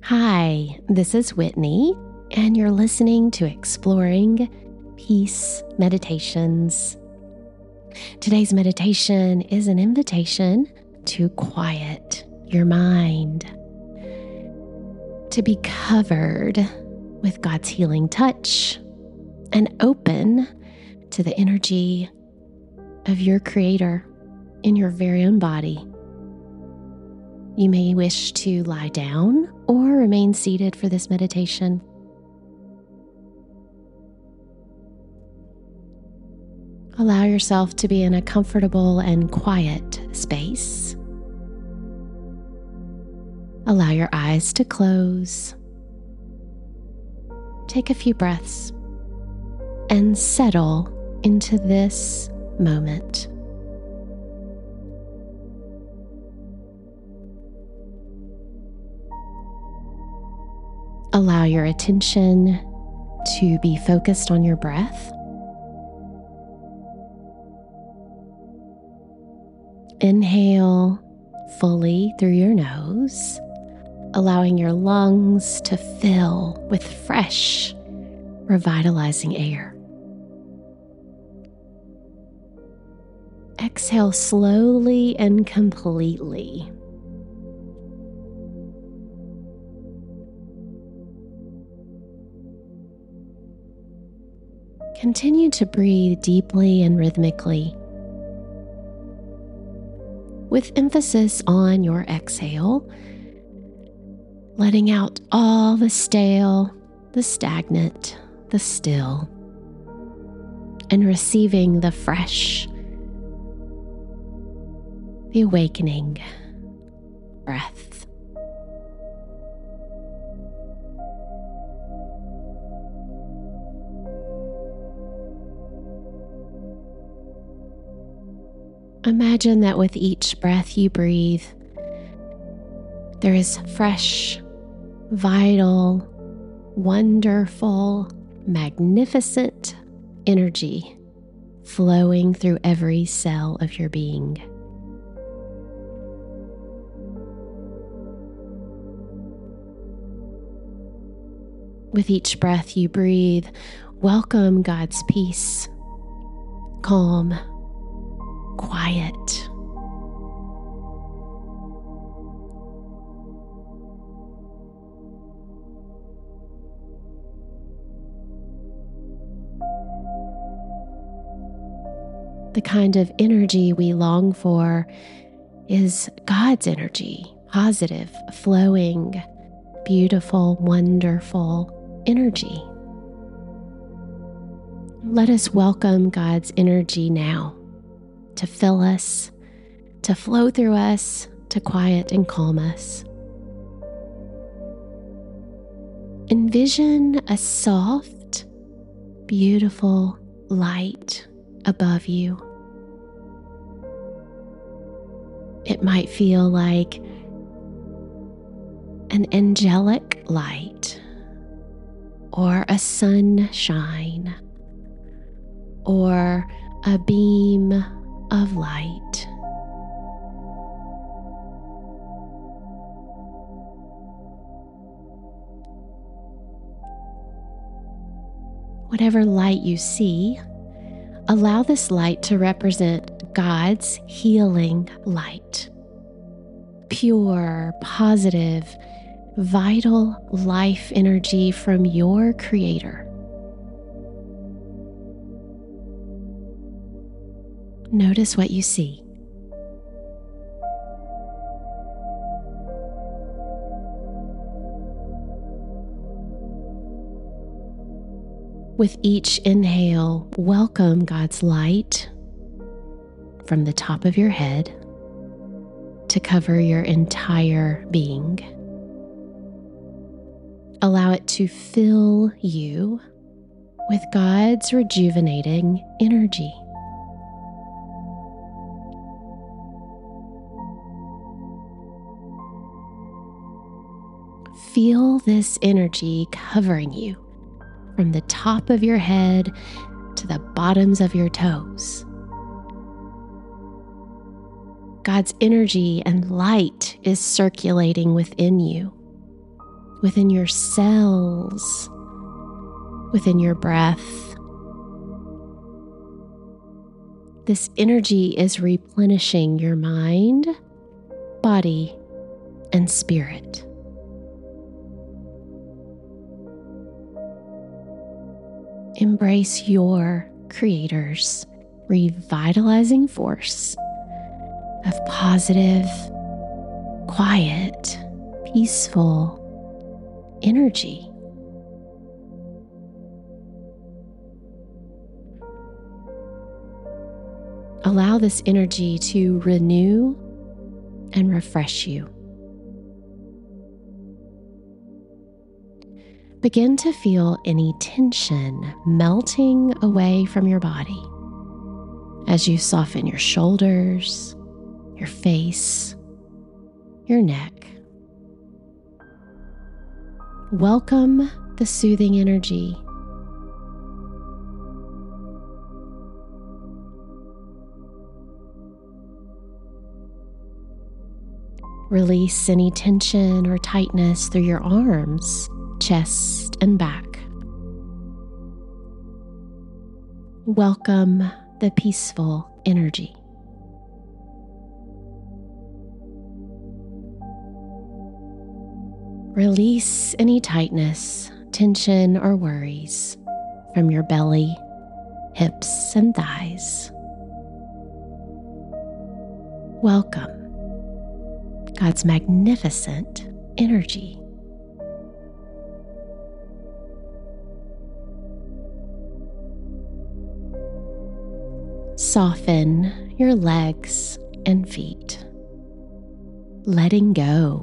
Hi, this is Whitney, and you're listening to Exploring Peace Meditations. Today's meditation is an invitation to quiet your mind, to be covered with God's healing touch and open to the energy of your Creator in your very own body. You may wish to lie down or remain seated for this meditation. Allow yourself to be in a comfortable and quiet space. Allow your eyes to close. Take a few breaths and settle into this moment. Allow your attention to be focused on your breath. Inhale fully through your nose, allowing your lungs to fill with fresh, revitalizing air. Exhale slowly and completely. Continue to breathe deeply and rhythmically, with emphasis on your exhale, letting out all the stale, the stagnant, the still, and receiving the fresh, the awakening breath. Imagine that with each breath you breathe, there is fresh, vital, wonderful, magnificent energy flowing through every cell of your being. With each breath you breathe, welcome God's peace, calm, quiet. The kind of energy we long for is God's energy, positive, flowing, beautiful, wonderful energy. Let us welcome God's energy now, to fill us, to flow through us, to quiet and calm us. Envision a soft, beautiful light above you. It might feel like an angelic light, or a sunshine, or a beam of light. Whatever light you see, allow this light to represent God's healing light. Pure, positive, vital life energy from your Creator. Notice what you see. With each inhale, welcome God's light from the top of your head to cover your entire being. Allow it to fill you with God's rejuvenating energy. Feel this energy covering you from the top of your head to the bottoms of your toes. God's energy and light is circulating within you, within your cells, within your breath. This energy is replenishing your mind, body, and spirit. Embrace your Creator's revitalizing force of positive, quiet, peaceful energy. Allow this energy to renew and refresh you. Begin to feel any tension melting away from your body as you soften your shoulders, your face, your neck. Welcome the soothing energy. Release any tension or tightness through your arms, chest, and back. Welcome the peaceful energy. Release any tightness, tension, or worries from your belly, hips, and thighs. Welcome God's magnificent energy. Soften your legs and feet, letting go.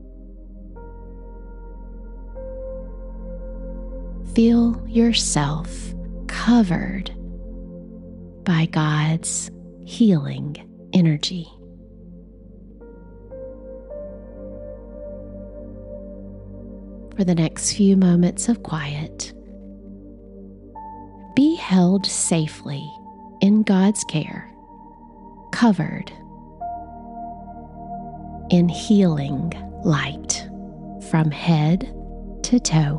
Feel yourself covered by God's healing energy. For the next few moments of quiet, be held safely in God's care, covered in healing light from head to toe.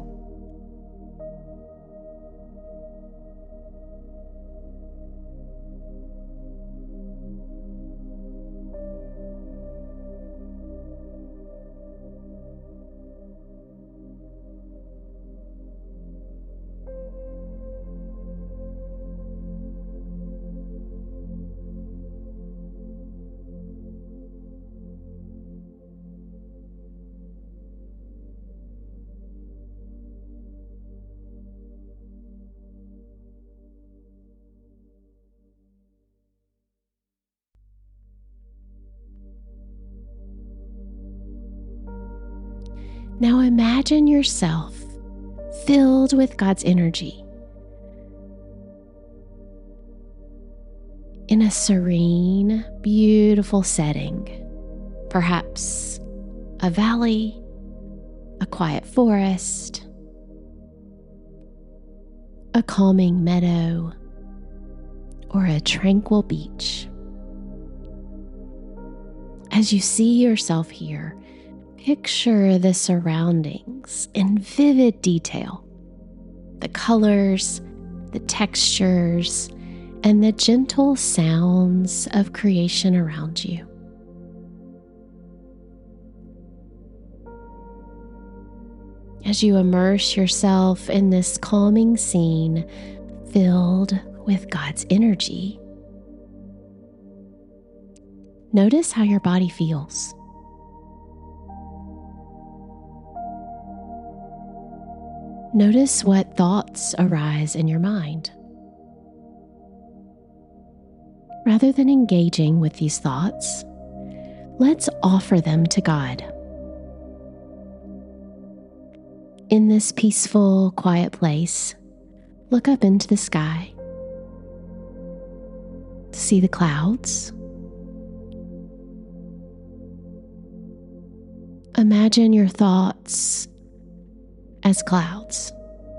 Now imagine yourself filled with God's energy in a serene, beautiful setting, perhaps a valley, a quiet forest, a calming meadow, or a tranquil beach. As you see yourself here, picture the surroundings in vivid detail, the colors, the textures, and the gentle sounds of creation around you. As you immerse yourself in this calming scene filled with God's energy, notice how your body feels. Notice what thoughts arise in your mind. Rather than engaging with these thoughts, let's offer them to God. In this peaceful, quiet place, look up into the sky to see the clouds. Imagine your thoughts as clouds.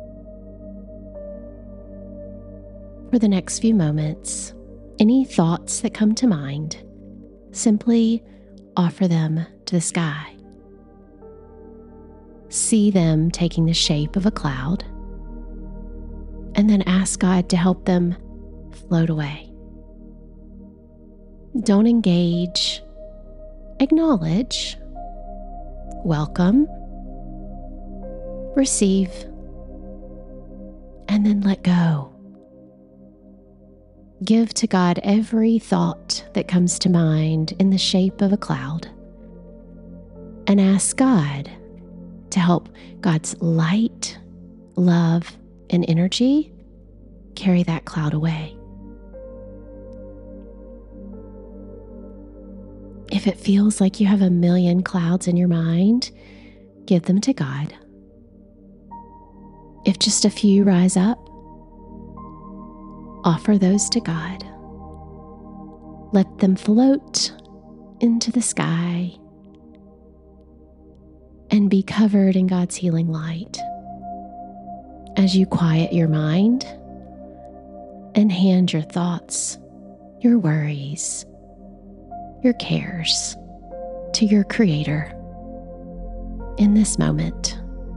For the next few moments, any thoughts that come to mind, simply offer them to the sky. see them taking the shape of a cloud, and then ask God to help them float away. Don't engage. Acknowledge. Welcome. Receive. And then let go. Give to God every thought that comes to mind in the shape of a cloud, and ask God to help God's light, love, and energy carry that cloud away. If it feels like you have a million clouds in your mind, give them to God. If just a few rise up, offer those to God. Let them float into the sky and be covered in God's healing light as you quiet your mind and hand your thoughts, your worries, your cares to your Creator in this moment.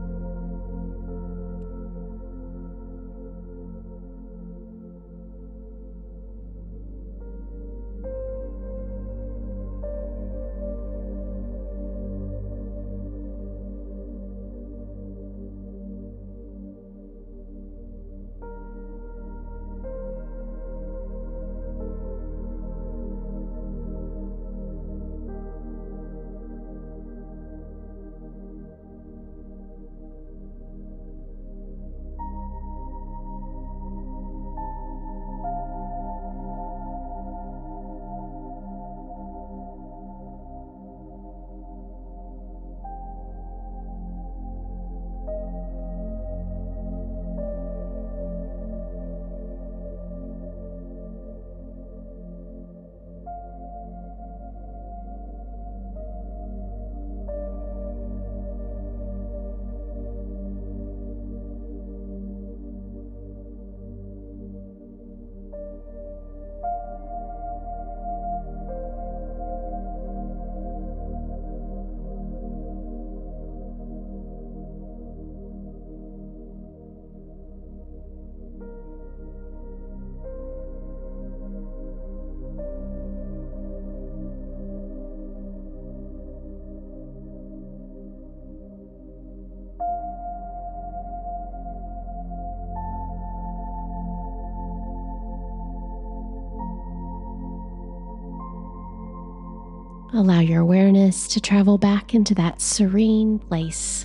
Allow your awareness to travel back into that serene place.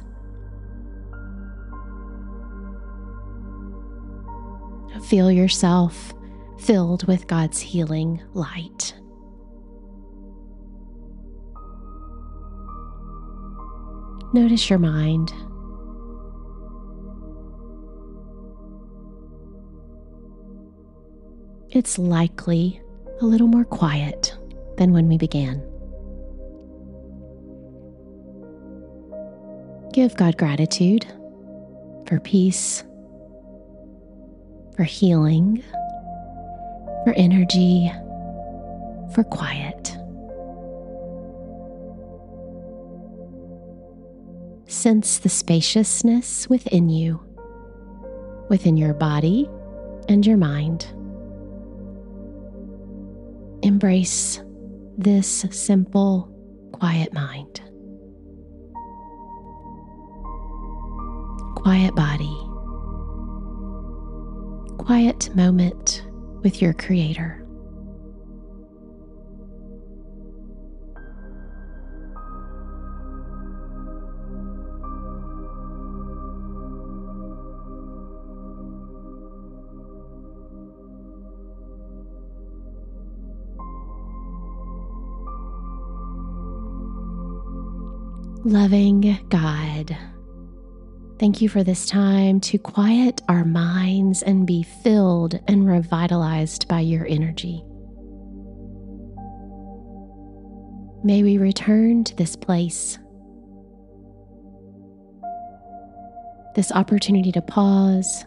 Feel yourself filled with God's healing light. Notice your mind. It's likely a little more quiet than when we began. Give God gratitude for peace, for healing, for energy, for quiet. Sense the spaciousness within you, within your body and your mind. Embrace this simple, quiet mind. Quiet body. Quiet moment with your Creator. Loving God, thank you for this time to quiet our minds and be filled and revitalized by your energy. May we return to this place, this opportunity to pause,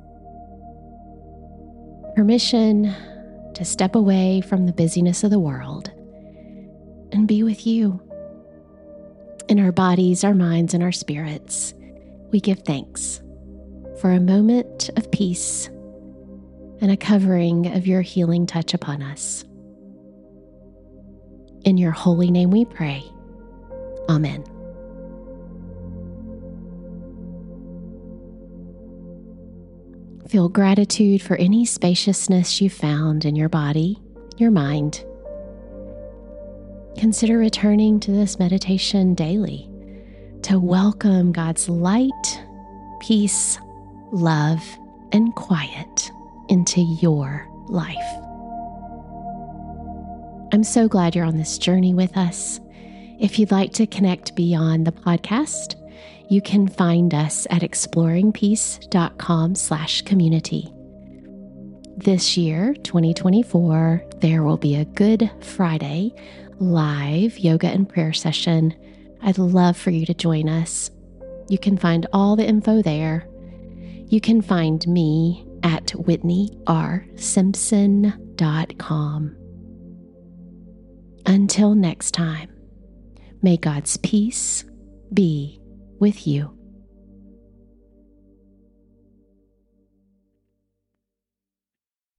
permission to step away from the busyness of the world and be with you in our bodies, our minds, and our spirits we give thanks for a moment of peace and a covering of your healing touch upon us. In your holy name we pray. Amen. Feel gratitude for any spaciousness you found in your body, your mind. Consider returning to this meditation daily to welcome God's light, peace, love, and quiet into your life. I'm so glad you're on this journey with us. If you'd like to connect beyond the podcast, you can find us at exploringpeace.com/community. This year, 2024, there will be a Good Friday live yoga and prayer session. I'd love for you to join us. You can find all the info there. You can find me at whitneyrsimpson.com. Until next time, may God's peace be with you.